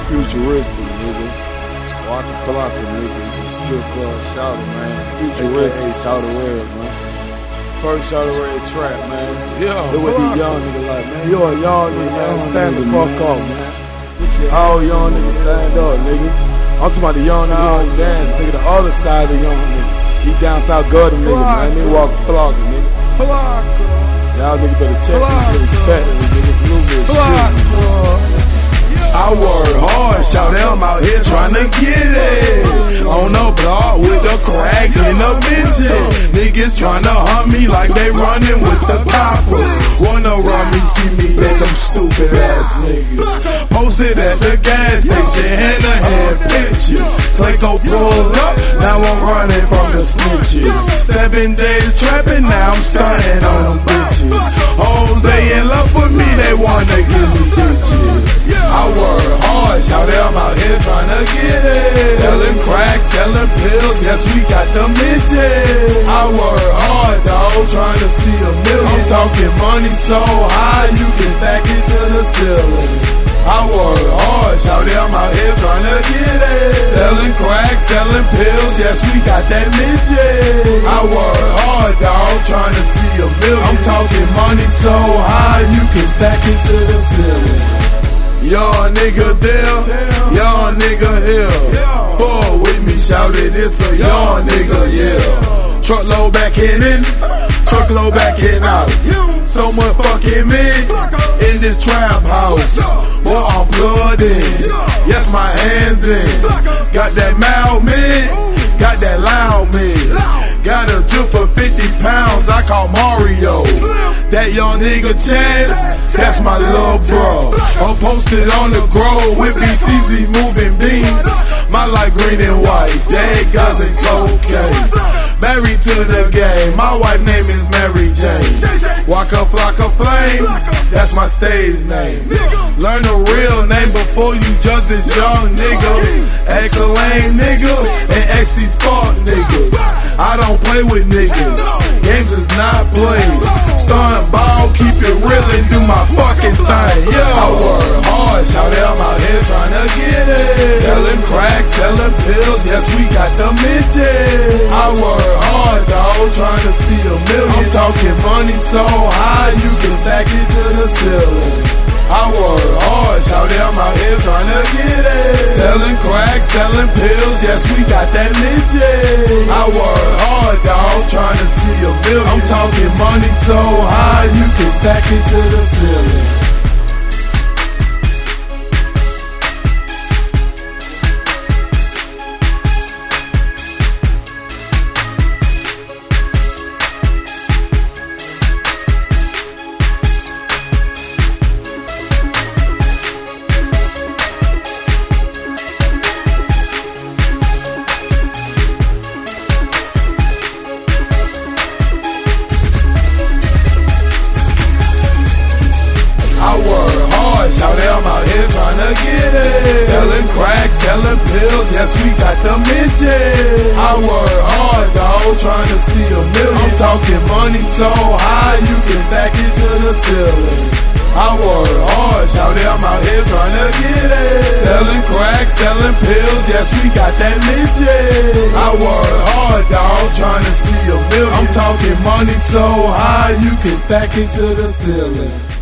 futuristic, nigga. Waka Flocka, nigga. Strip club shouter, man. Futuristic shouter red, man. First shouter red trap, man. Look what these young niggas like, man. You a young nigga, man. Stand the fuck up, man. All young niggas stand up, nigga. I'm talking about the young nigga on dance, nigga. The other side of the young nigga. He down south gutter, nigga, man. They Waka Flocka, nigga. Y'all niggas better check this shit, respect it, nigga. It's a little bit of shit. I work hard, shout I'm out here tryna get it. On the block with the crack in the bitches. Niggas tryna hunt me like they running with the coppers. Wanna run me, see me, let them stupid ass niggas. Posted at the gas station, hand to hand picture. Clayco pulled up, now I'm running from the snitches. 7 days trapping, now I'm stunting on them bitches. Hoes, they in love with me, they wanna give me bitches. I work hard, shout I'm out here tryna get it. Selling crack, selling pills, yes we got the midget. I work hard, dawg, tryna see a million. I'm talking money so high, you can stack it to the ceiling. I work hard, shout I'm out here tryna get it. Selling crack, selling pills, yes we got that midget. I work hard, dawg, tryna see a million. I'm talking money so high, you can stack it to the ceiling. Young nigga there, young nigga here. Fuck with me, shout it's a young nigga, yeah. Truckload back in, truckload back in out. So much fucking me in this trap house. Boy, I'm plugged in, yes my hands in. Got that mouth man, got that loud man. Got a jip for 50 pounds, I call Mario. That young nigga Chance, that's my little bro. I'm posted on the grove with BCZ moving beans. My life green and white, dead guys and cocaine. Married to the game, my wife name is Mary Jane. Waka Flocka Flame, that's my stage name. Learn the real name before you judge this young nigga. X a lame nigga and X these fuck niggas. I don't play with niggas, games is not played. Stunt ball, keep it real and do my fucking thing. Yo, I work hard, shout I'm out here tryna get it. Selling crack, selling pills, yes we got the midget. I work hard, dawg, tryna see a million. I'm talking money so high, you can stack it to the ceiling. I work hard, shout I'm out here tryna get it. Selling crack, selling pills, yes we got that midget. I work hard, dawg, tryna see a million. I'm talking money so high, you can stack it to the ceiling. Shout I'm out here tryna get it. Selling crack, selling pills, yes we got the midget. I work hard, dawg, tryna see a million. I'm talking money so high, you can stack it to the ceiling. I work hard, shout I'm out here tryna get it. Selling crack, selling pills, yes we got that midget. I work hard, dawg, tryna see a million. I'm talking money so high, you can stack it to the ceiling.